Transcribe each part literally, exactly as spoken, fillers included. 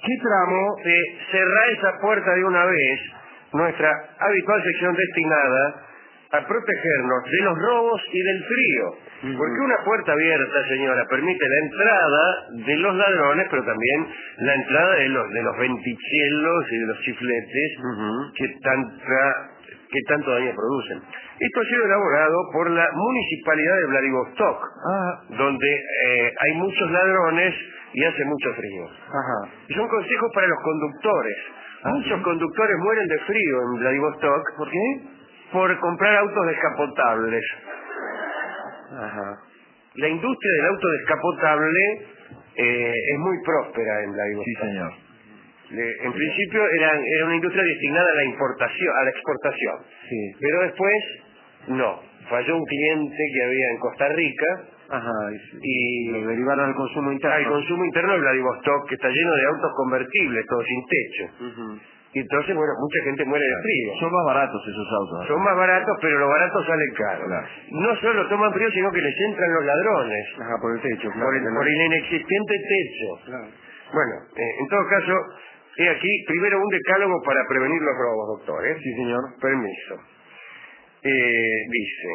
qué tramo de cerrar esa puerta de una vez, nuestra habitual sección destinada a protegernos de los robos y del frío. Uh-huh. Porque una puerta abierta, señora, permite la entrada de los ladrones, pero también la entrada de los de los ventichelos y de los chifletes uh-huh. que tanta que tanto daño producen. Esto ha sido elaborado por la Municipalidad de Vladivostok, ah. donde eh, hay muchos ladrones y hace mucho frío. Ajá. Y son consejos para los conductores. Ah, Muchos ¿sí? conductores mueren de frío en Vladivostok. ¿Por qué? Por comprar autos descapotables. Ajá. La industria del auto descapotable eh, es muy próspera en Vladivostok. Sí, señor. Le, en principio era, era una industria destinada a la importación, a la exportación. Sí. Pero después, no. Falló un cliente que había en Costa Rica. Ajá, y, y lo derivaron al consumo interno. Al consumo interno de Vladivostok, que está lleno de autos convertibles, todos sin techo. Uh-huh. Y entonces, bueno, mucha gente muere de frío. Son más baratos esos autos. Son más baratos, pero lo barato sale caro. Claro. No solo toman frío, sino que les entran los ladrones. Ajá, por el techo, claro. Por el, por el inexistente techo. Claro. Bueno, eh, en todo caso, he aquí, primero un decálogo para prevenir los robos, doctor. ¿eh? Sí, señor. Permiso. Eh, dice,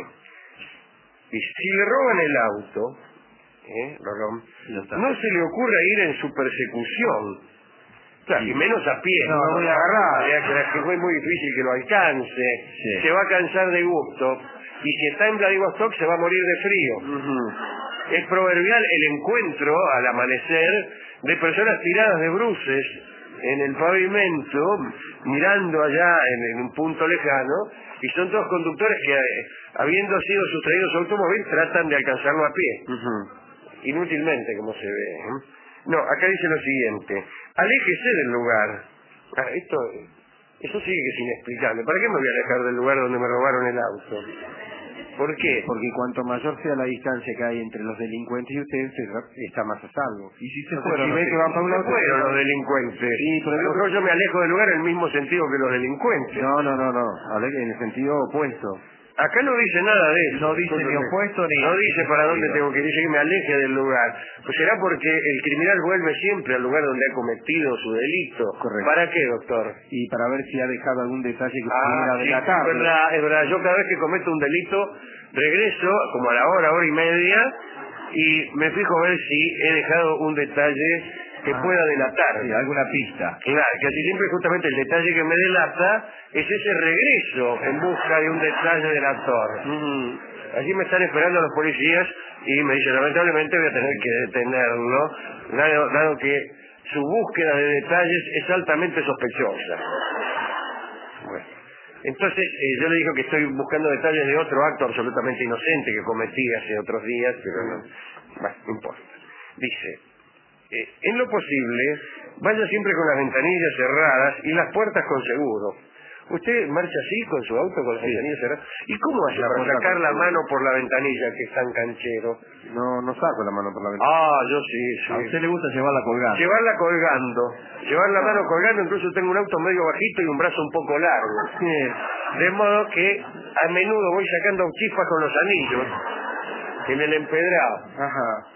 dice, si le roban el auto, ¿eh? lo roban, no se le ocurra ir en su persecución. Claro, sí. Y menos a pie. No, no voy a agarrar. Que fue muy difícil que lo alcance. Sí. Se va a cansar de gusto. Y si está en Vladivostok se va a morir de frío. Uh-huh. Es proverbial el encuentro al amanecer de personas tiradas de bruces en el pavimento, mirando allá en, en un punto lejano, y son todos conductores que, eh, habiendo sido sustraídos su automóvil, tratan de alcanzarlo a pie. Uh-huh. Inútilmente, como se ve. ¿eh? No, acá dice lo siguiente. Aléjese del lugar. Ah, esto, eso sigue que es inexplicable. ¿Para qué me voy a alejar del lugar donde me robaron el auto? ¿Por qué? Porque cuanto mayor sea la distancia que hay entre los delincuentes y usted, usted está más a salvo. Y si se fueron, si ve que van para un se lado, fueron los delincuentes. Sí, pero a lo mejor yo me alejo del lugar en el mismo sentido que los delincuentes. No, no, no, no. Hablé en el sentido opuesto. Acá no dice nada de eso. No dice ni opuesto ni... No dice para dónde tengo que ir, dice que me aleje del lugar. Pues será porque el criminal vuelve siempre al lugar donde ha cometido su delito. Correcto. ¿Para qué, doctor? Y para ver si ha dejado algún detalle que ah, pudiera sí, delatar. Es verdad, es verdad. Yo cada vez que cometo un delito, regreso como a la hora, hora y media, y me fijo a ver si he dejado un detalle que ah, pueda delatar. Sí, alguna pista. Claro, que así siempre justamente el detalle que me delata es ese regreso en busca de un detalle delator. Uh-huh. Allí me están esperando los policías y me dicen, lamentablemente voy a tener que detenerlo, dado, dado que su búsqueda de detalles es altamente sospechosa. Bueno, entonces eh, yo le digo que estoy buscando detalles de otro acto absolutamente inocente que cometí hace otros días, pero no, bueno, no importa. Dice... Eh, en lo posible, vaya siempre con las ventanillas cerradas y las puertas con seguro. ¿Usted marcha así con su auto con las sí. ventanillas cerradas? ¿Y cómo hace para sacar la mano por la ventanilla que es tan canchero? No, no saco la mano por la ventanilla. Ah, yo sí, sí. A usted le gusta llevarla colgando. Llevarla colgando. Llevar la mano colgando, incluso tengo un auto medio bajito y un brazo un poco largo. Sí. De modo que a menudo voy sacando chispas con los anillos en el empedrado. Ajá.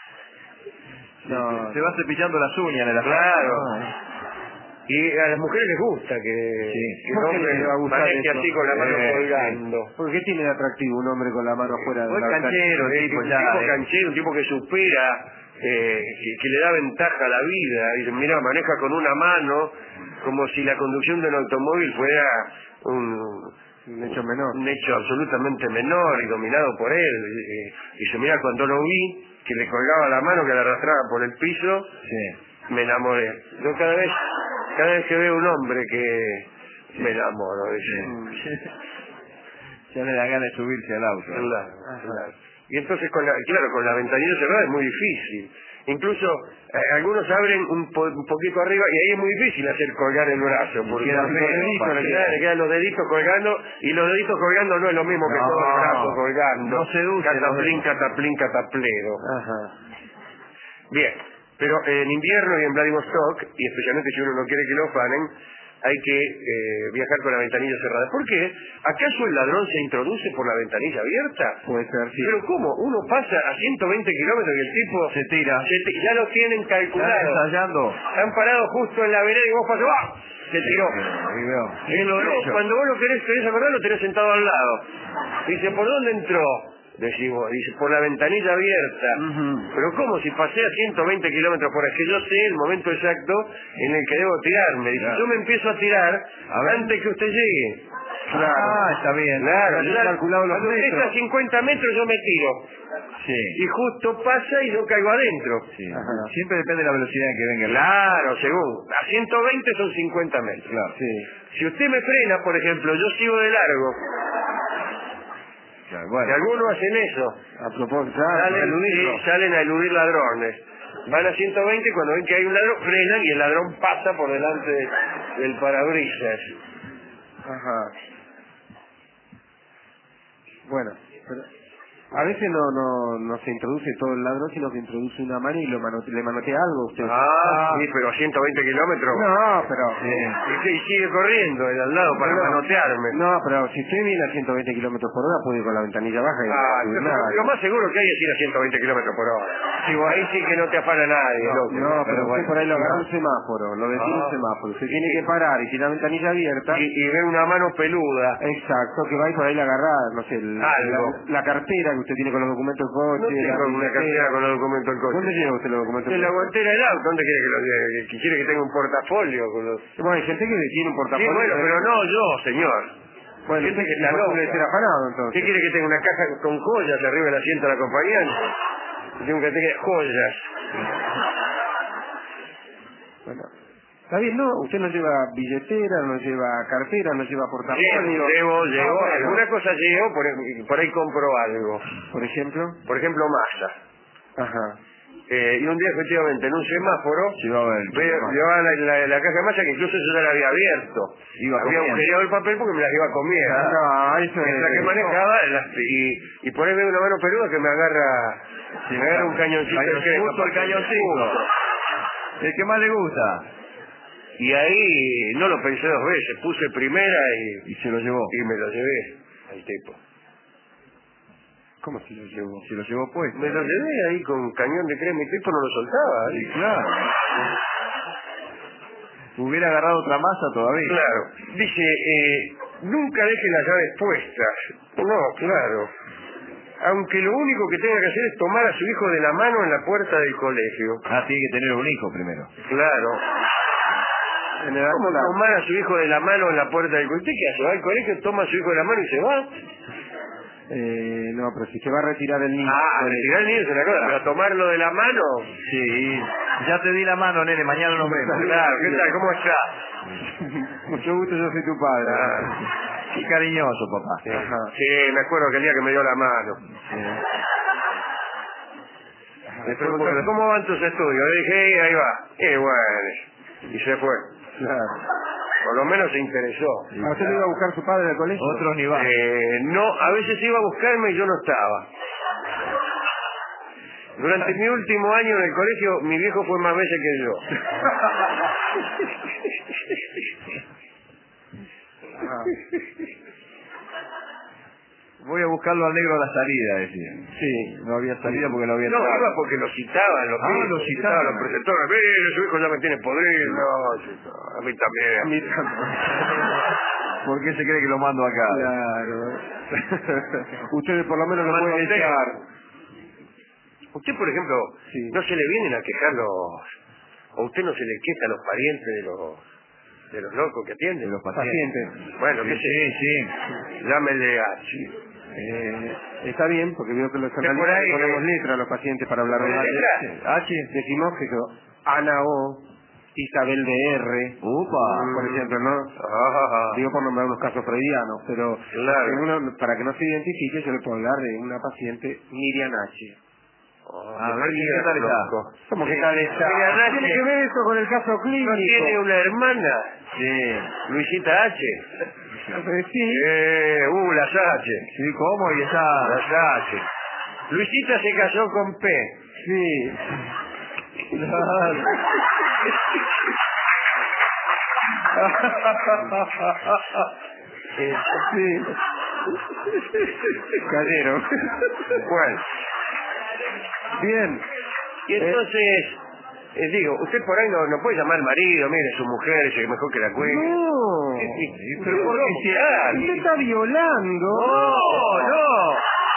No. Se, se va cepillando las uñas en el Claro. No. Y a las mujeres les gusta que, sí. que un hombre maneje así con la mano eh, colgando. Sí. ¿Por qué tiene de atractivo un hombre con la mano fuera de la canchero? Un tipo, ya, tipo canchero, un tipo que supera, eh, que, que le da ventaja a la vida. Dice, mira, maneja con una mano, como si la conducción de un automóvil fuera un... un hecho menor. Un hecho absolutamente menor y dominado por él. Y dice, mira, cuando lo vi, que le colgaba la mano, que la arrastraba por el piso, sí. me enamoré. Yo cada vez, cada vez que veo un hombre que sí. me enamoro, dice. Sí. Ya le da ganas de subirse al auto. Claro, claro. Y entonces, con la, claro, con la ventanilla cerrada es muy difícil. Incluso eh, algunos abren un, po un poquito arriba y ahí es muy difícil hacer colgar el brazo. Porque quedan los deditos, le quedan, le quedan los deditos colgando, y los deditos colgando no es lo mismo no, que todo el brazo colgando. No seduce. Cataplín, cataplín, cataplero. Ajá. Bien, pero en invierno y en Vladivostok, y especialmente si uno no quiere que lo afanen, hay que eh, viajar con la ventanilla cerrada. ¿Por qué? ¿Acaso el ladrón se introduce por la ventanilla abierta? Puede ser, sí. ¿Pero cómo? Uno pasa a ciento veinte kilómetros y el tipo Se tira. se ti- ya lo tienen Están calculado. ensayando. Están parados justo en la vereda y vos pasás, ¡ah! Se tiró. Y veo. Y ¿Quién lo entró, hizo? cuando vos lo querés, querés acordar, lo tenés sentado al lado. Dice, ¿por dónde entró? Decimos, dice, por la ventanilla abierta. Ujú. Pero ¿cómo? Si pasé a ciento veinte kilómetros por hora, que yo sé el momento exacto en el que debo tirarme. Dice, Claro. yo me empiezo a tirar A ver. antes que usted llegue. Claro. Ah, está bien. Claro, Ya ya- he calculado los cuando usted metros. está a cincuenta metros yo me tiro. Sí. Y justo pasa y yo caigo adentro. Sí. Ajá. Siempre depende de la velocidad en que venga el... Claro, según. A ciento veinte son cincuenta metros. Claro. Sí. Si usted me frena, por ejemplo, yo sigo de largo. Claro, Si bueno. algunos hacen eso, A propósito, claro, salen, eludirlo. sí, salen a eludir ladrones. Van a ciento veinte y cuando ven que hay un ladrón, frenan y el ladrón pasa por delante de- del parabrisas. Ajá. Bueno, pero a veces no, no, no se introduce todo el ladrón, sino que introduce una mano y lo mano- le manotea algo a usted. Ah, sí, pero a ciento veinte kilómetros. No, pero... Y, que- y sigue corriendo el al lado para No, manotearme. No, pero si usted viene a ciento veinte kilómetros por hora, puede ir con la ventanilla baja y no va Ah, a subir pero nada. lo más seguro que hay es ir a ciento veinte kilómetros por hora. Ahí sí que no te afana nadie, No, loco. no, pero usted bueno, por ahí lo agarra no. un semáforo, lo detiene Ah. un semáforo. Usted tiene que parar y tiene la ventanilla abierta. Y, y ve una mano peluda. Exacto, que va y por ahí le agarra, no sé, el- Algo. la, la cartera que usted tiene con los documentos del coche. No tengo la una billetera. cartera con los documentos del coche. ¿Dónde lleva usted los documentos En del la coche? guantera del auto, ¿dónde quiere que lo lleve? ¿Que- que quiere que tenga un portafolio con los... Bueno, hay gente que tiene un Sí, portafolio. bueno, pero no yo, señor. Bueno, gente usted que está no loca. debe ser afanado, ¿Qué entonces. quiere que tenga una caja con joyas arriba del asiento del acompañante? Tengo que tener joyas. Bueno, está bien, no, usted no lleva billetera, no lleva cartera, no lleva portafolio. Llevo, llevo, Ah, bueno. alguna cosa llevo, por, por ahí compro algo. Por ejemplo. Por ejemplo, masa. Ajá. Eh, y un día efectivamente en un semáforo Llevaba el... veo- llevaba la, la- la caja de masa que incluso yo ya la había abierto. Iba había comiendo. agujereado el papel porque me las iba comiendo. No, eso es... Mientras que manejaba las- y, y por ahí veo una mano peluda que me agarra, Sí, me agarra un cañoncito. cañón- de justo el cañoncito. El que más le gusta. Y ahí no lo pensé dos veces, puse primera y, Y se lo llevó. y me lo llevé al tipo. ¿Cómo se lo llevó? Se lo llevó puesto. Me lo llevé ahí con cañón de crema y el tipo no lo soltaba. Sí, claro. Hubiera agarrado otra masa todavía. Claro. Dice, eh, nunca deje las llaves puestas. No, claro. Aunque lo único que tenga que hacer es tomar a su hijo de la mano en la puerta del colegio. Ah, tiene que tener un hijo primero. Claro. En el ¿Cómo acto, tomar a su hijo de la mano en la puerta del colegio? ¿Usted qué hace? Va al colegio, toma a su hijo de la mano y se va. eh, no, pero si se va a retirar el niño... Ah, a retirar el niño es una cosa, pero a tomarlo de la mano. Sí. Ya te di la mano, nene. Mañana nos vemos. Claro, ¿qué tal? ¿Cómo está? Mucho gusto, yo soy tu padre. Ah, Qué cariñoso, papá. sí. Ajá. Sí, me acuerdo que el día que me dio la mano. Me preguntó, ¿cómo van tus estudios? Le dije, "Eh, ahí va. Y bueno, y se fue. Claro. Por lo menos se interesó. ¿A usted lo iba a buscar su padre al colegio? Otros ni van. Eh, no, a veces iba a buscarme y yo no estaba. Durante mi último año en el colegio, mi viejo fue más veces que yo. Ah. Voy a buscarlo al negro a la salida, decía. Sí. No había salida porque no había No, entrado. iba porque lo citaban los Ah, mismos, lo citaban. los preceptores. Mire, su hijo ya me tiene podrido. No, chico, a mí también. A mí también. ¿Por qué se cree que lo mando acá? Claro. Ustedes por lo menos lo Más pueden contento. echar. Usted, por ejemplo, Sí. no se le vienen a quejar los... O usted no se le queja a los parientes de los de los locos que atienden. De los pacientes. Pacientes. Bueno, Sí, qué sé. sí, sí. Llámele H. Eh, está bien, porque veo que los por analistas ahí, ponemos eh, letra a los pacientes para hablar ¿Ponen mal. letra? H, decimos que son Ana O, Isabel de R, Upa. por ejemplo, ¿no? Ah, Digo por nombrar unos casos freudianos, pero Claro. en uno- para que no se identifique, yo le puedo hablar de una paciente Miriam H. A ver, ¿qué tal está? ¿Cómo que tal está? Miriam H. ¿Tiene que ver eso con el caso clínico? ¿No tiene una hermana? Sí. Luisita H. Eh, sí. Eh, uh, las H. Sí, ¿cómo? Y esa... Las H. Luisita se casó con P. Sí. Claro. Eh, Sí. Cayeron. bueno, Bien. y entonces, eh, digo, usted por ahí no, no puede llamar al marido, mire, su mujer, es mejor que la cuide. No. Pero ¿por qué se haga? Usted está violando. No, no.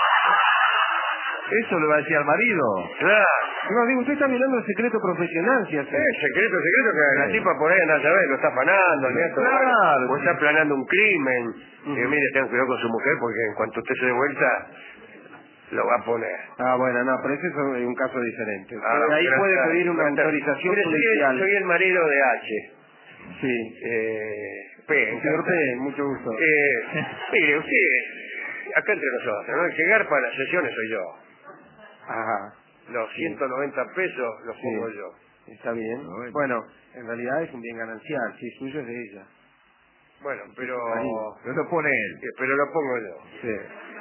Eso le va a decir al marido. Claro. No, digo, usted está violando el secreto profesional, si hace. Es secreto, secreto, que la Sí. tipa por ahí anda a saber, lo está afanando, el nieto. Claro. O está planeando un crimen. Ujú. Y mire, tenga cuidado con su mujer porque en cuanto usted se dé vuelta, lo va a poner. Ah, bueno, no, pero ese es un un caso diferente. Ah, Ahí pero puede está- pedir una está- autorización Mire, soy el, judicial. soy el marido de H. Sí. Eh, P, Señor P, mucho gusto. Eh, mire, usted, acá entre nosotros, ¿no? El que garpa las sesiones soy yo. Ajá. Los Sí. ciento noventa pesos los Sí. pongo yo. Está bien. Bueno. Bueno, en realidad es un bien ganancial. Si es suyo, es de ella. Bueno, pero... Marido. Pero lo pone él. eh, Pero lo pongo yo. Sí.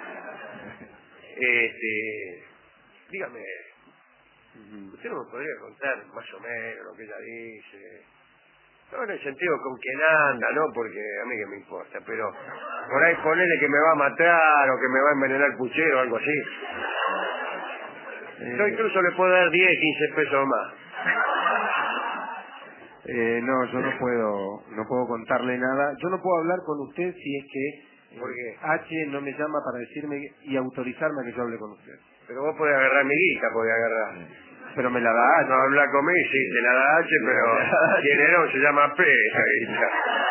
Este, dígame, Ujú. ¿usted no me podría contar más o menos lo que ella dice? No en el sentido con quién anda, ¿no? Porque a mí que me importa, pero por ahí ponele que me va a matar o que me va a envenenar el puchero o algo así. Eh, Yo incluso le puedo dar diez, quince pesos más. eh, no, yo no puedo, no puedo contarle nada. Yo no puedo hablar con usted si es que eh, ¿Por qué? H no me llama para decirme y autorizarme a que yo hable con usted. Pero vos podés agarrar mi guita, podés agarrar. Pero me la da No habla conmigo, sí, se la da H, pero tiene no, se llama P, esa guita.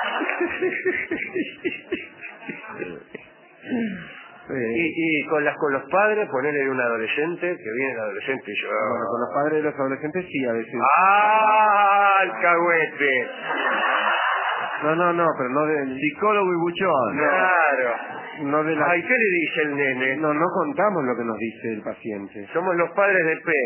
Eh, Y, y con las con los padres, ponerle un adolescente, que viene el adolescente y yo... bueno, con los padres de los adolescentes sí, a veces. ¡Ah, alcahuete! No, no, no, pero no de, Psicólogo y buchón. Claro. no de la... Ay, ¿qué le dice el nene? No, no contamos lo que nos dice el paciente. Somos los padres de P.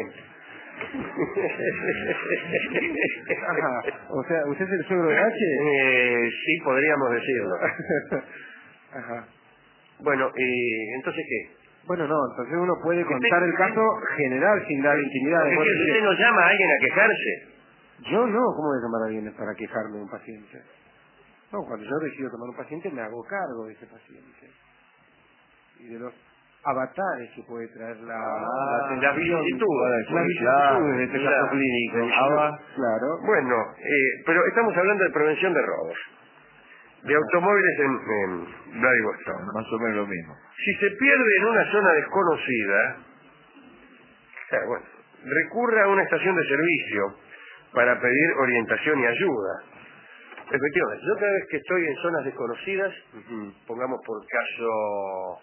Ajá. O sea, ¿usted es el suegro de H? Eh, sí, podríamos decirlo. Ajá. Bueno, y entonces ¿qué? Bueno, no, entonces uno puede contar el caso general sin dar intimidad. ¿Qué quiere? ¿Usted nos llama a alguien a quejarse? Yo no, ¿cómo voy a llamar a alguien para quejarme de un paciente? No, cuando yo decido tomar un paciente me hago cargo de ese paciente. Y de los avatares que puede traer la, Ah, la las atención. vicisitudes. Las vicisitudes de este Claro. caso clínico. Claro. Claro. Bueno, eh, pero estamos hablando de prevención de robos. De automóviles en, en Vladivostok. Más o menos lo mismo. Si se pierde en una zona desconocida, eh, bueno, recurra a una estación de servicio para pedir orientación y ayuda. Efectivamente, yo cada vez que estoy en zonas desconocidas, Ujú. pongamos por caso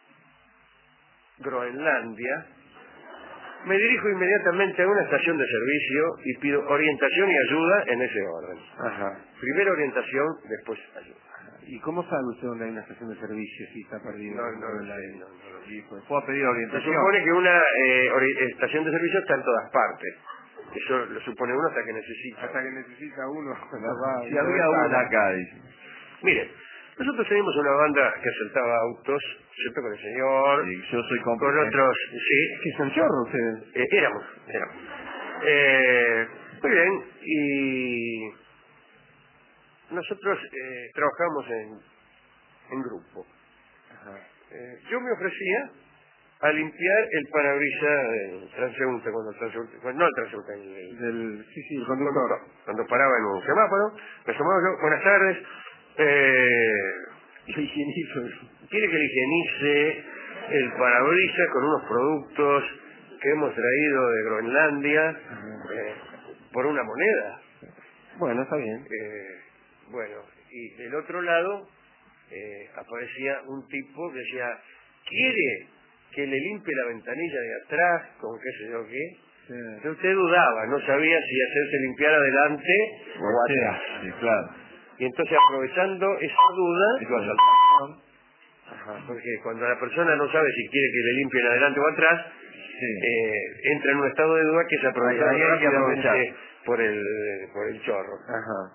Groenlandia, me dirijo inmediatamente a una estación de servicio y pido orientación y ayuda en ese orden. Ajá. Primero orientación, después ayuda. ¿Y cómo sabe usted dónde hay una estación de servicio si está perdido? No, no lo en la- sé, no, no lo sé. Y, pues, Puedo pedir Se orientación. supone que una eh, ori- estación de servicio está en todas partes. Eso lo supone uno hasta que necesita. hasta que necesita uno. la va- Si la había ventana. una acá, dice. Mire, nosotros teníamos una banda que asaltaba autos, ¿cierto? Con el señor, Sí, yo soy con cómplice. otros, sí, ¿Qué son chorros ustedes? eh, éramos, éramos. Eh, muy bien, y nosotros eh, trabajamos en, en grupo. Ajá. Eh, yo me ofrecía a limpiar el parabrisas del transeúnte, cuando el transeúnte, bueno, no el transeúnte, el, el Del, sí, sí, el conductor, conductor. cuando paraba en un semáforo, me asomaba yo, buenas tardes, eh, ¿Qué higienizo? quiere que le higienice el parabrisas con unos productos que hemos traído de Groenlandia eh, por una moneda. Bueno, está bien. Eh, bueno, y del otro lado eh, aparecía un tipo que decía, ¿quiere que le limpie la ventanilla de atrás con qué sé yo qué? Sí. Entonces usted dudaba, no sabía si hacerse limpiar adelante o Sí, atrás. sí, claro. Y entonces aprovechando esa duda, Eso es asaltación. ajá, porque cuando la persona no sabe si quiere que le limpien adelante o atrás, Sí. eh, entra en un estado de duda que se aprovecha Ahí hay que rápidamente aprovechar. por el, por el chorro. Ajá.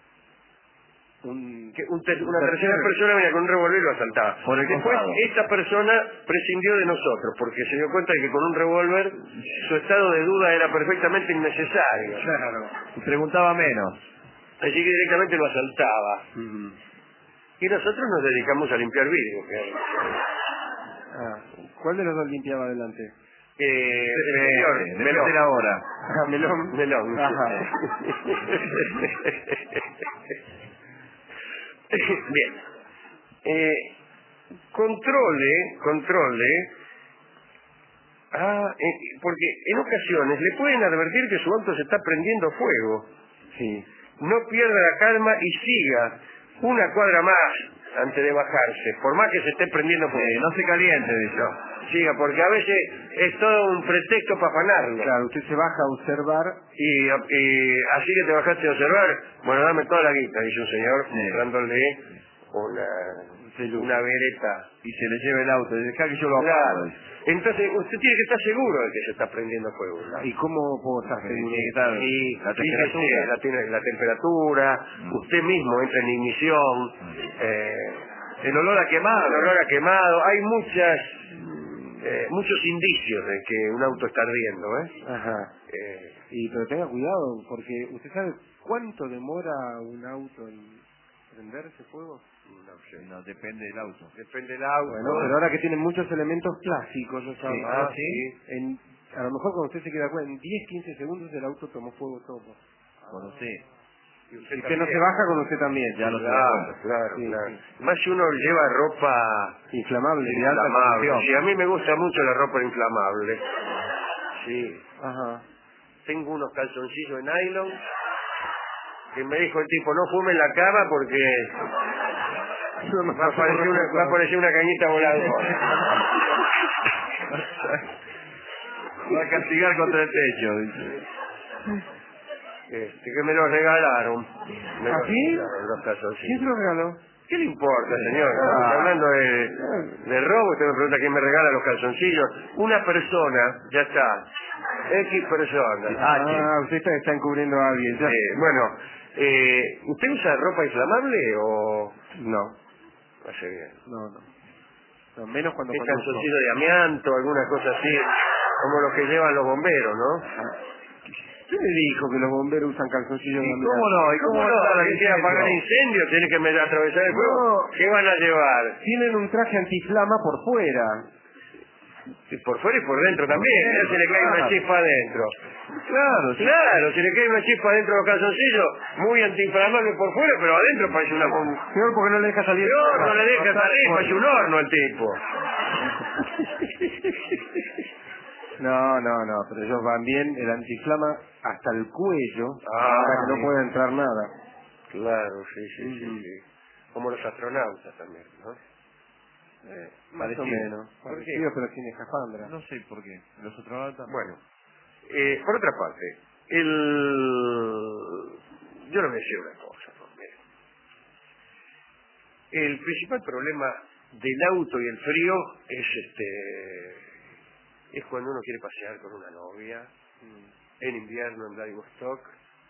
Un, Que un ter- una un tercera tercero. persona venía con un revólver y lo asaltaba. Por el Después costado. esta persona prescindió de nosotros porque se dio cuenta de que con un revólver su estado de duda era perfectamente innecesario. Claro. Y preguntaba menos. Así que directamente lo asaltaba. Ujú. Y nosotros nos dedicamos a limpiar vidrio. Que... Ah, ¿cuál de los dos limpiaba adelante? Eh, el Eh, señor, depende Melón. de la hora. Ah, melón. Melón. Ajá. Bien. Eh, controle, controle. Ah, eh, porque en ocasiones le pueden advertir que su auto se está prendiendo fuego. Sí. No pierda la calma y siga una cuadra más antes de bajarse, por más que se esté prendiendo fuego. Eh, no se caliente, dice. No, siga, porque a veces es todo un pretexto para afanarlo. Claro, usted se baja a observar. Y, y así que te bajaste a observar, bueno, dame toda la guita, dice un señor, Sí. mostrándole una, una vereta. Y se le lleva el auto. Dice, "Acá que yo lo apago". Claro. Entonces, usted tiene que estar seguro de que se está prendiendo fuego. ¿No? ¿Y cómo puedo estar seguro? Tiene que estar Y la fíjese, temperatura. la, tiene- la temperatura, Mm. usted mismo entra en ignición, eh, El olor a quemado. el olor a quemado, hay muchas, eh, muchos indicios de que un auto está ardiendo, ¿eh? Ajá. Eh, Y pero tenga cuidado, porque usted sabe cuánto demora un auto en prenderse fuego. no sé, No, depende del auto. depende del auto. Bueno, pero ahora que tienen muchos elementos plásticos, yo Sí. Ah, ¿no? sí. En, a lo mejor cuando usted se queda cuenta, en diez, quince segundos el auto tomó fuego todo. Con usted. Y Si usted, usted no se también. baja, con usted también. Ya lo se da Claro, cuenta. claro, Sí, claro. sí. Más si uno lleva ropa Inflamable. De alta inflamable. condición. Sí, a mí me gusta mucho la ropa inflamable. Sí. Ajá. Tengo unos calzoncillos de nylon que me dijo el tipo, no fume en la cama porque va a aparecer una, va a aparecer una cañita volando. Va a castigar contra el techo, dice. Este, que me los regalaron. Me ¿Ah, los sí? regalaron los ¿Quién se calzoncillos. lo regaló? ¿Qué le importa, señor? Ah. Estamos hablando de, de robo, usted me pregunta quién me regala los calzoncillos. Una persona, ya está. X persona. Ah, usted está, está encubriendo a alguien. Ya. Eh, bueno, eh, ¿usted usa ropa inflamable o...? No, Hace bien. no, no. No, menos cuando ¿Es conduzco. calzoncillo de amianto, alguna cosa así? Como los que llevan los bomberos, ¿no? ¿Quién le dijo que los bomberos usan calzoncillos de ¿Y amianto? cómo no? ¿Y ¿Cómo cómo no? está la ¿Que quiere apagar incendios? ¿Tiene que me- atravesar el fuego? No. ¿Qué van a llevar? Tienen un traje antiflama por fuera. Y por fuera y por dentro también. ¿eh? Se le cae una chispa adentro. Claro, sí. Claro, si le cae una chispa adentro de los calzoncillos, muy antiinflamable por fuera, pero adentro parece una... Peor porque no le deja salir. Peor, no le deja salir, parece un horno el tipo. No, no, no, pero ellos van bien, el antiflama hasta el cuello, Ah, para que sí. no pueda entrar nada. Claro, sí, sí, sí, Ujú. sí. Como los astronautas también, ¿no? Eh, más Parecido. o menos. ¿Por qué? Parecido, pero sin escafandra. No sé por qué. Los astronautas. Bueno, eh, por otra parte, el... yo le voy a decir una cosa, ¿no? Mire. El principal problema del auto y el frío es este es cuando uno quiere pasear con una novia en invierno en Vladivostok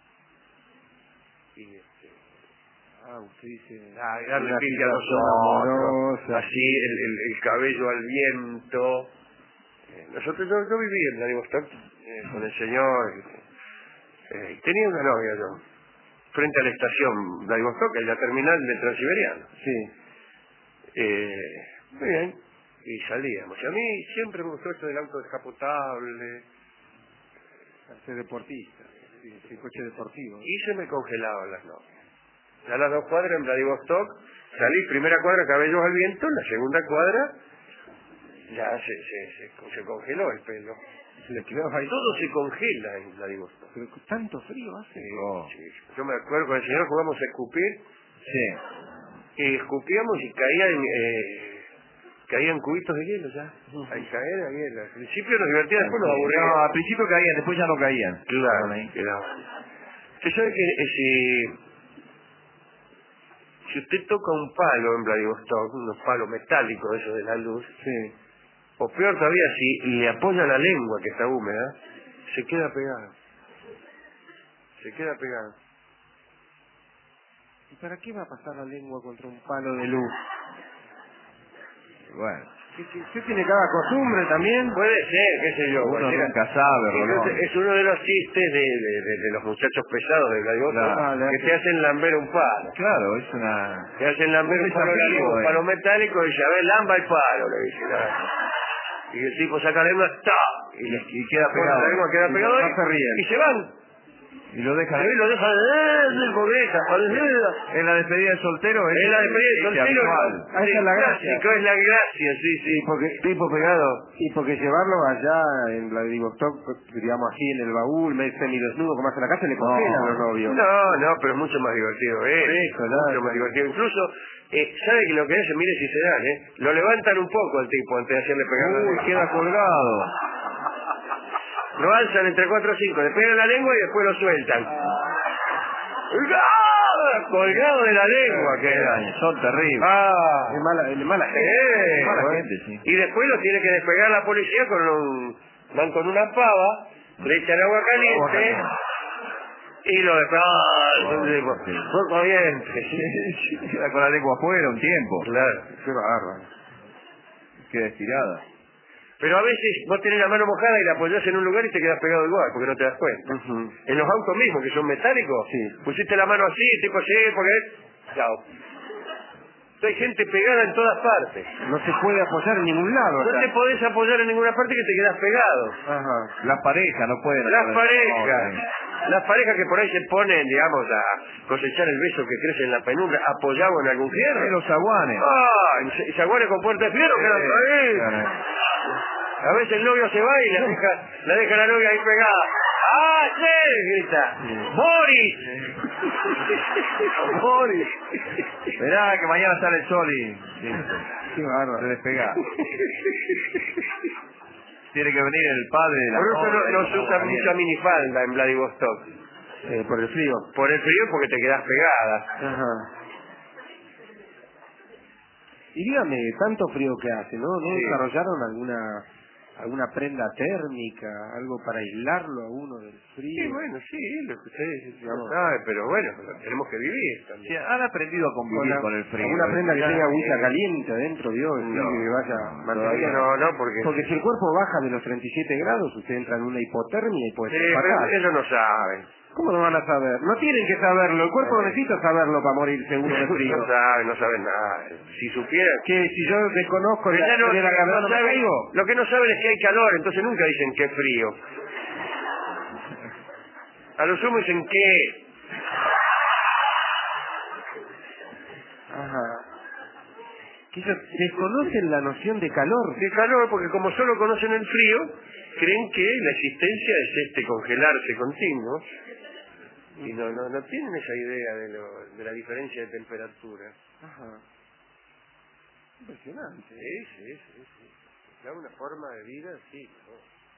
y este Ah, usted dice... ah, darle una pique a los situación otros, amorosa. así el, el- el cabello al viento. Eh, nosotros yo, yo viví en Vladivostok eh, con el señor eh, y tenía una novia yo frente a la estación Vladivostok, en la terminal del Transiberiano. Sí. Eh, muy bien, y salíamos. Y a mí siempre me gustó esto del auto descapotable. Hacer deportista. Sí, sí, coche deportivo. Y se me congelaban las novias. A las dos cuadras en Vladivostok, salí, primera cuadra cabellos al viento, la segunda cuadra ya se, se, se, se congeló el pelo. Se le quedaba ahí. Todo se congela en Vladivostok. Pero tanto frío hace. Sí, Oh. sí. Yo me acuerdo con el señor jugamos a escupir, Sí. y escupíamos y caían, eh, caían cubitos de hielo ya. Ahí caer, ahí hielo. Al principio nos divertía, después nos aburría. No, al principio caían, después ya no caían. Claro, Ahí. quedaban. Usted sabe que eh, si, si usted toca un palo en Vladivostok, unos palos metálicos esos de la luz, Sí. o peor todavía, si le apoya la lengua que está húmeda, se queda pegado. Se queda pegado. ¿Y para qué va a pasar la lengua contra un palo de luz? Bueno. ¿Usted tiene cada costumbre también? Puede ser, qué sé yo. Uno cualquiera. nunca sabe, Rolón. Es, es uno de los chistes de, de, de, de los muchachos pesados de Vladivostok, Claro. que te hacen lamber un palo. Claro, es una... Te hacen lamber un palo, desafío, largo, un eh. palo metálico y dice, a ver, lamba el palo, le dice. ¿No? Y el tipo saca la lengua, ¡ta! Y, Y, y queda pone pegado. la lengua, queda Y pegado no ahí, se ríen. y se van. Y lo deja... Y ahí lo dejan, ¡eh! Porque deja, En la despedida de soltero es, es la despedida de es soltero, habitual. Ah, esa es la gracia. clásico, es la gracia, sí, sí. Y porque, Tipo pegado. y porque llevarlo allá en Vladivostok, digamos así, en el baúl, medio semidesnudo, como hace la casa, le congelan No. a los novios. No, no, pero es mucho más divertido, ¿eh? Sí, claro. Mucho más divertido. Incluso, eh, ¿sabe que lo que hacen? Mire si se dan, ¿eh? Lo levantan un poco al tipo antes de hacerle pegar la Uy, lengua. queda colgado. Lo alzan entre cuatro o cinco, le pegan la lengua y después lo sueltan. ¡Ah! Colgado de la lengua queda. Son terribles. Ah. Es mala, es mala gente. Eh, mala bueno. gente, sí. Y después lo tiene que despegar la policía con un... Van con una pava, le echan agua caliente... Agua caliente. Y lo despegan... Fue corriente. Queda con la lengua afuera un tiempo. Claro. Qué bárbaro. Queda estirada. Pero a veces vos tenés la mano mojada y la apoyás en un lugar y te quedas pegado igual, porque no te das cuenta. Ujú. En los autos mismos, que son metálicos, Sí. pusiste la mano así, tipo, sí, porque... Chao. Hay gente pegada en todas partes. No se puede apoyar en ningún lado. No acá. te podés apoyar en ninguna parte que te quedas pegado. Ajá. Las parejas no pueden... Las poner- parejas, no, las parejas que por ahí se ponen, digamos, a cosechar el beso que crece en la penumbra, apoyado en algún sí. fierro. Los aguanes. ¡Ah! Y zaguanes con puerta de fierro quedan ahí. Claro. A veces el novio se va y la deja, la deja la novia ahí pegada. ¡Ah, sí! Grita. ¡Boris! Boris. Esperá que mañana sale el sol y... Sí. Qué Se bárbaro. despega. Tiene que venir el padre de la Por eso no, novia, no se la usa caliente. mucha minifalda en Vladivostok. Eh, por el frío. Por el frío porque te quedas pegada. Ajá. Y dígame, tanto frío que hace, ¿no? ¿No Sí. desarrollaron alguna alguna prenda térmica, algo para aislarlo a uno del frío? Sí, bueno, sí, lo que ustedes Digamos. no saben, pero bueno, tenemos que vivir Sí, también. han aprendido a convivir Una- con el frío. ¿Alguna prenda que Ya, tenga agüita eh, caliente adentro, vio? Sí, No, que vaya no, manteniendo- Todavía no, no, porque... Porque si el cuerpo baja de los treinta y siete grados, usted entra en una hipotermia y puede Sí, ser pero fatal. ellos no saben. ¿Cómo no van a saber? No tienen que saberlo, el cuerpo no necesita saberlo para morir seguro de frío. No saben, no saben nada. Si supieran... Que si yo desconozco Pero la ya no, de la no caverna, ¿me saben- caigo? lo que no saben es que hay calor, entonces nunca dicen que es frío. A lo sumo dicen que... Ajá. Que ellos desconocen la noción de calor. De calor, porque como solo conocen el frío, creen que la existencia es este congelarse continuo. Y no, no, no tienen esa idea de, lo, de la diferencia de temperatura. Ajá. Impresionante. Sí, sí, sí, sí. Ya una forma de vida, sí. ¿No?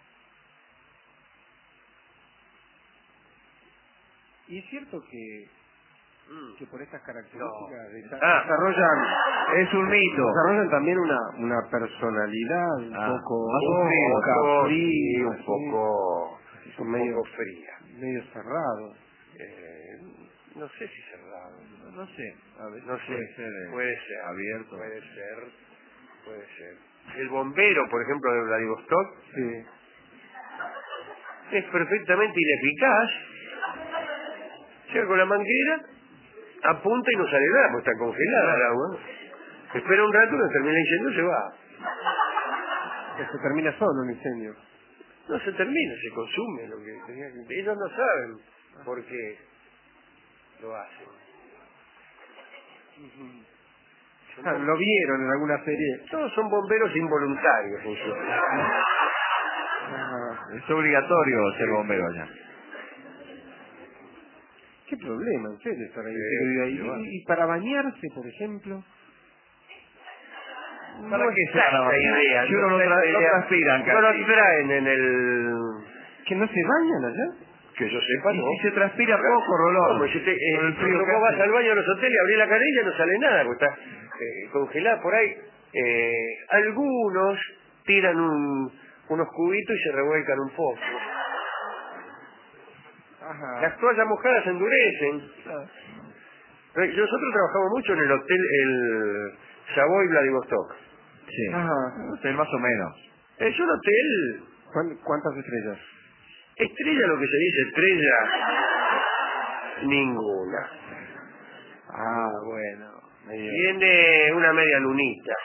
Y es cierto que, Mm. que por estas características No. desa- Ah. desarrollan Es un mito. desarrollan también una, una personalidad un Ah, poco más Un poca, poco, sí, fría, un sí, poco, son un medio, poco fría. medio cerrados. Eh, no sé si cerrado. No sé, a veces No sé, puede ser, eh, puede ser, abierto. puede ser, puede ser. El bombero, por ejemplo, de Vladivostok, Sí. es perfectamente ineficaz. Llega con la manguera, apunta y no sale nada, porque está congelada el agua. Espera un rato, cuando termina el incendio, se va. Que se termina solo el incendio. No se termina, se consume lo que tenía que... Ellos no saben por qué lo hacen. Son Ah, bom- lo vieron en alguna serie. Todos son bomberos involuntarios en su... Ajá. Es obligatorio ser bombero allá. Qué problema, en serio, estar ahí. Sí, usted que vive ahí. sí, va. Y, y para bañarse, por ejemplo. ¿Para no qué está se van a esa bañar? idea, Si uno no, está tra- esa no idea. transpiran No casi. lo traen en el... ¿Que no se bañan allá? Que yo sepa, Y no. si se transpira poco, Rolón. ¿Cómo? Si te, eh, Con el frío cuando que vos vas hace. al baño a los hoteles, abrís la canilla y no sale nada, porque está eh, congelada por ahí. Eh, algunos tiran un, unos cubitos y se revuelcan un poco. Ajá. Las toallas mojadas se endurecen. Eh, Nosotros trabajamos mucho en el hotel el Savoy Vladivostok. Sí. Ajá. Un hotel más o menos. Es un hotel, ¿Cuán- ¿Cuántas estrellas? estrella lo que se dice, estrella, ninguna. Ah, bueno. medio- Tiene una media lunita.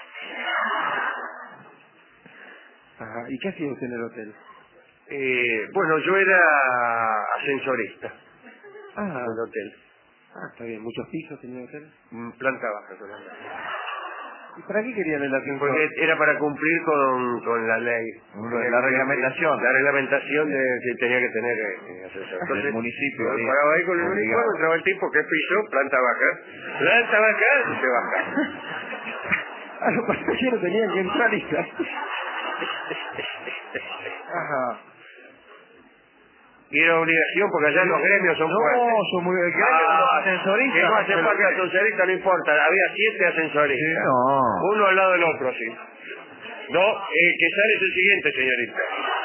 Ajá. ¿Y qué hacía usted en el hotel? Eh, bueno, yo era ascensorista Ah, en el hotel. ah, está bien. ¿Muchos pisos tenía el hotel? Mm, Planta baja solamente. ¿Y para qué querían el ascensor? Porque era para cumplir con, con la ley. La reglamentación. La reglamentación de que tenía que tener eh, ascensor. Entonces, El municipio, yo sí. paraba ahí con el Obligado. uniforme, entraba el tipo, ¿qué piso? Planta baja. Planta baja, y se baja. Ah, los pasajeros tenían que entrar y salir. Ajá. Y era obligación porque allá los gremios son No, fuertes. son muy gremios, Ah, ascensoristas. que no hace falta ascensorista, no importa. Había siete ascensoristas. No. Uno al lado del otro, sí. No, el que sale es el siguiente, señorita.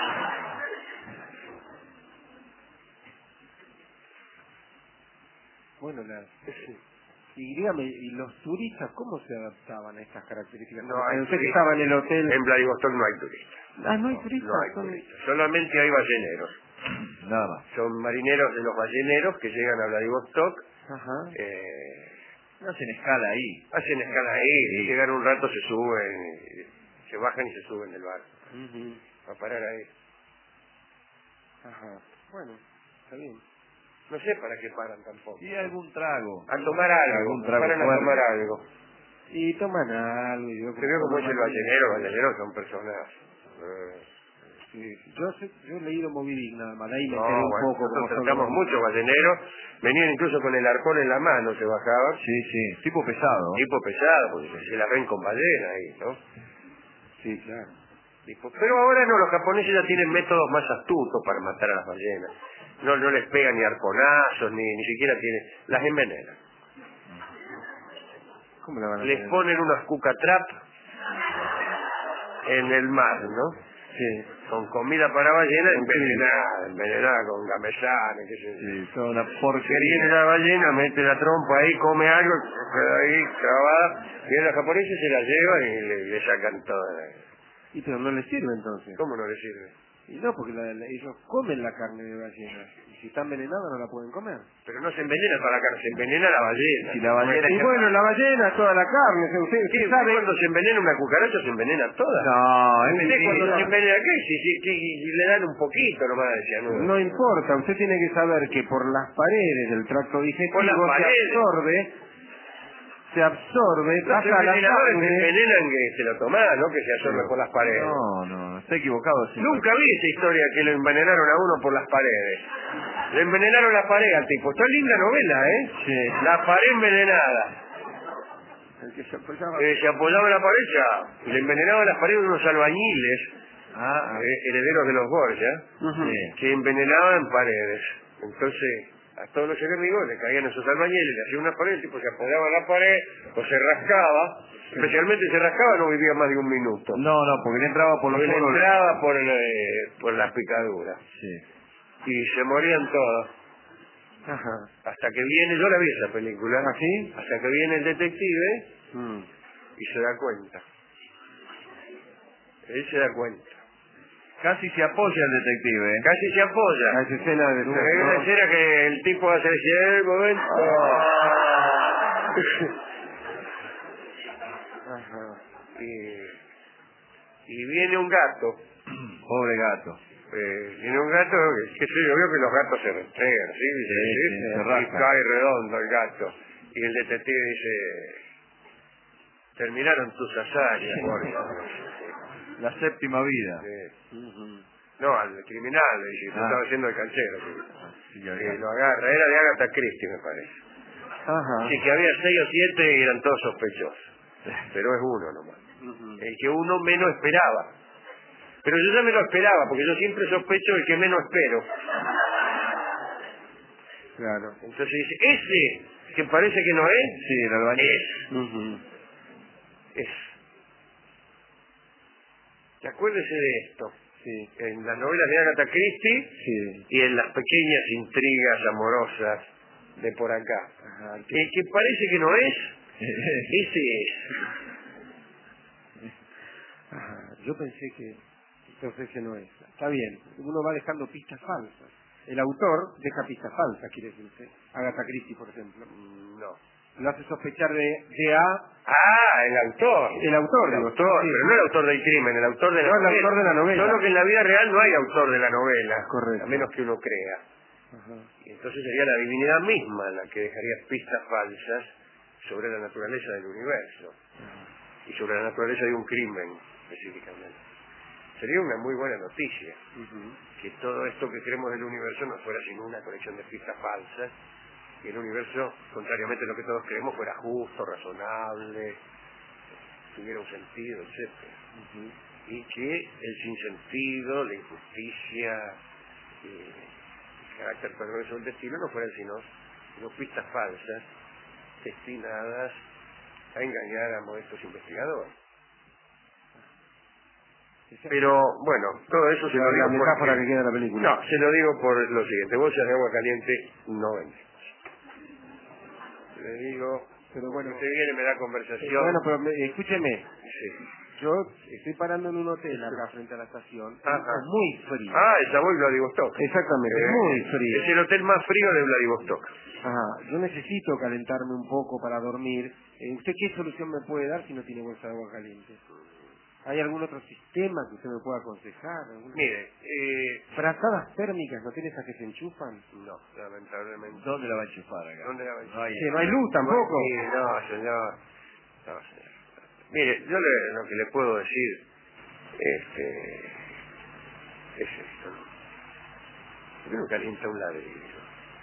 Bueno, la... Y dígame, ¿y los turistas cómo se adaptaban a estas características? No hay Usted que turistas. estaba en el hotel... En Vladivostok no hay turistas. Ah, no hay turistas. No hay son- turistas. Solamente hay balleneros. Nada más. Son marineros de los balleneros que llegan a Vladivostok, Ajá. eh, No hacen escala ahí. hacen escala ahí, Sí. llegan un rato, se suben, y- se bajan y se suben del barco. Ujú. A parar ahí. Ajá. Bueno, está bien. No sé para qué paran tampoco. Y algún trago. A tomar algo, Algún trago paran a fuerte. tomar algo. Y toman algo. Y yo, Se ve como es el ballenero, los balleneros son personas... eh, Sí, yo, sé, yo he leído Moby Dick nada más, ahí me no, enteré un bueno, poco cómo nosotros son tratamos los- muchos balleneros, venían incluso con el arpón en la mano, se bajaban. Sí, sí. Tipo pesado. Tipo pesado, porque se la ven con ballena ahí, ¿no? Sí, claro. Tipo, pero ahora no, los japoneses ya tienen métodos más astutos para matar a las ballenas. No, no les pegan ni arponazos, ni, ni siquiera tienen... Las envenenan. ¿Cómo la van a Les tener? ponen unos cucatrap en el mar, ¿no? Sí, Con comida para ballena envenenada, envenenada con gamesana, qué sé yo. Sí, son una Que viene porquería. la ballena, mete la trompa ahí, come algo, queda ahí clavada, y los japoneses se la llevan y le, le sacan toda la... y pero no les sirve entonces. ¿Cómo no le sirve? Y no, porque la- la- ellos comen la carne de ballena. Y si está envenenada no la pueden comer. Pero no se envenena toda la carne, se envenena la ballena. Si la ballena Y bueno, la ballena, toda la carne, o sea, usted, ¿Qué? usted sabe... Cuando se envenena una cucaracha se envenena toda. No, es ¿Usted mentira. cuando se envenena qué? Si, si, si- si le dan un poquito nomás de cianuro. No importa, usted tiene que saber que por las paredes del tracto digestivo Por las se paredes. absorbe, se absorbe, Los pasa a la envenenadores se sangre. envenenan que se lo toman, ¿no? Que se absorbe por las paredes. No, no, está equivocado. señor. Nunca vi esa historia que lo envenenaron a uno por las paredes. Le envenenaron la pared al tipo. Está linda novela, ¿eh? Sí. La pared envenenada. El que se apoyaba. Eh, se apoyaba en la pared ya. Le envenenaban las paredes unos albañiles, Ah, eh, herederos de los Borgia, Ujú. sí. que envenenaban paredes. Entonces, a todos los enemigos le caían esos albañiles, le hacían una pared, el tipo se apoyaba en la pared, o se rascaba, especialmente se rascaba, no vivía más de un minuto. No, no, porque le entraba por los Porque le poros. entraba por, el, eh, por las picaduras. Sí. Y se morían todos. Ajá. Hasta que viene, yo la vi esa película, ¿Ah, sí? hasta que viene el detective Mm. y se da cuenta. Él se da cuenta. Casi se apoya el detective. ¿eh? Casi se apoya. La escena de Hay una escena que el tipo hace el momento. Ajá. y, y viene un gato. Pobre gato. Eh, viene un gato, que sé yo, veo que los gatos se restregan, ¿sí? Dice, Sí, ¿sí? sí, se Y rascan. cae redondo el gato. Y el detective dice, terminaron tus hazañas, Borja. La séptima vida. Sí. Ujú. No, al criminal, le dice, que Ah. estaba haciendo el canchero. Sí. Sí, ya, Que ya. lo agarra, era de Agatha Christie, me parece. Ajá. Sí, que había seis o siete y eran todos sospechosos. Pero es uno nomás. Ujú. El que uno menos esperaba. Pero yo ya me lo esperaba, porque yo siempre sospecho el que menos espero. Claro. Entonces dice, ese, que parece que no es, Sí, el albañil. es, Ujú. es. Y acuérdese de esto. Sí. En las novelas de Agatha Christie Sí. y en las pequeñas intrigas amorosas de por acá. Ajá. El que parece que no es, ese es. Yo pensé que entonces no es. Está bien, uno va dejando pistas falsas. El autor deja pistas falsas, quiere decirse. Agatha Christie, por ejemplo. No. Lo hace sospechar de, de A. Ah, el autor. El autor, El digo, autor, sí. pero no el autor del crimen, el autor de la No, el novela. autor de la novela. Solo que en la vida real no hay autor de la novela. Correcto. A menos que uno crea. Ajá. Y entonces sería la divinidad misma la que dejaría pistas falsas sobre la naturaleza del universo. Y sobre la naturaleza de un crimen, específicamente. Sería una muy buena noticia. Uh-huh. Que todo esto que creemos del universo no fuera sino una colección de pistas falsas. Que el universo, contrariamente a lo que todos creemos, fuera justo, razonable, tuviera un sentido, etcétera. Uh-huh. Y que el sinsentido, la injusticia, eh, el carácter perverso del destino no fueran sino, sino pistas falsas destinadas a engañar a modestos investigadores. Pero, bueno, todo eso se la, lo digo la metáfora porque... que queda en la película. No, se lo digo por lo siguiente. Bolsas de agua caliente no vendemos. Le digo... Pero bueno, usted viene y me da conversación. Bueno, pero me, escúcheme. Sí. Yo estoy parando en un hotel acá frente a la estación. Ajá. Es muy frío. Ah, el Savoy Vladivostok. Exactamente, Eh, muy frío. Es el hotel más frío de Vladivostok. Ajá. Yo necesito calentarme un poco para dormir. Eh, ¿Usted qué solución me puede dar si no tiene bolsa de agua caliente? ¿Hay algún otro sistema que usted me pueda aconsejar? ¿Alguna? Mire, eh... ¿Frazadas térmicas no tiene esas que se enchufan? No, lamentablemente. ¿Dónde la va a enchufar acá? ¿Dónde la va a No hay, Que no hay luz tampoco. Mire, no, señor. No, señor. Mire, yo le, lo que le puedo decir este, es esto. ¿Por qué no calienta un ladrillo?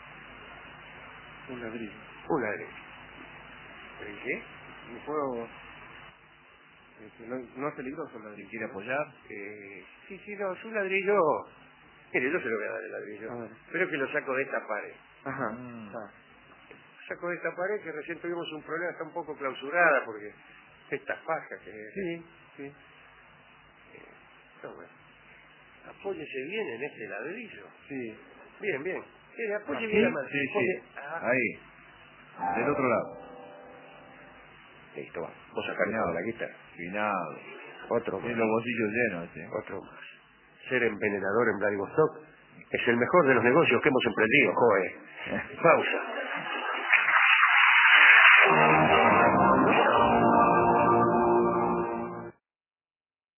Un ladrillo. Un ladrillo. ¿Pero qué? ¿Me puedo...? Este, no, no es peligroso el ladrillo. ¿Quiere apoyar? Eh, sí, sí, no, es un ladrillo... Mire, yo se lo voy a dar el ladrillo. A ver. Pero que lo saco de esta pared. Ajá. Mm. Está. Saco de esta pared que recién tuvimos un problema, está un poco clausurada porque esta faja que... Sí, sí. Eh, no, bueno. Apóyese bien en este ladrillo. Sí. Bien, bien. Sí, apoye ¿Ah, bien la sí? mano. Sí, Apoye- sí. Ah, Ahí. Del otro lado. listo, va. Vos sacale Finado. para la guita. Finado. Otro Tiene más. los bolsillos llenos, este. Otro más. Ser envenenador en Vladivostok es el mejor de los negocios que hemos emprendido, joven. Pausa.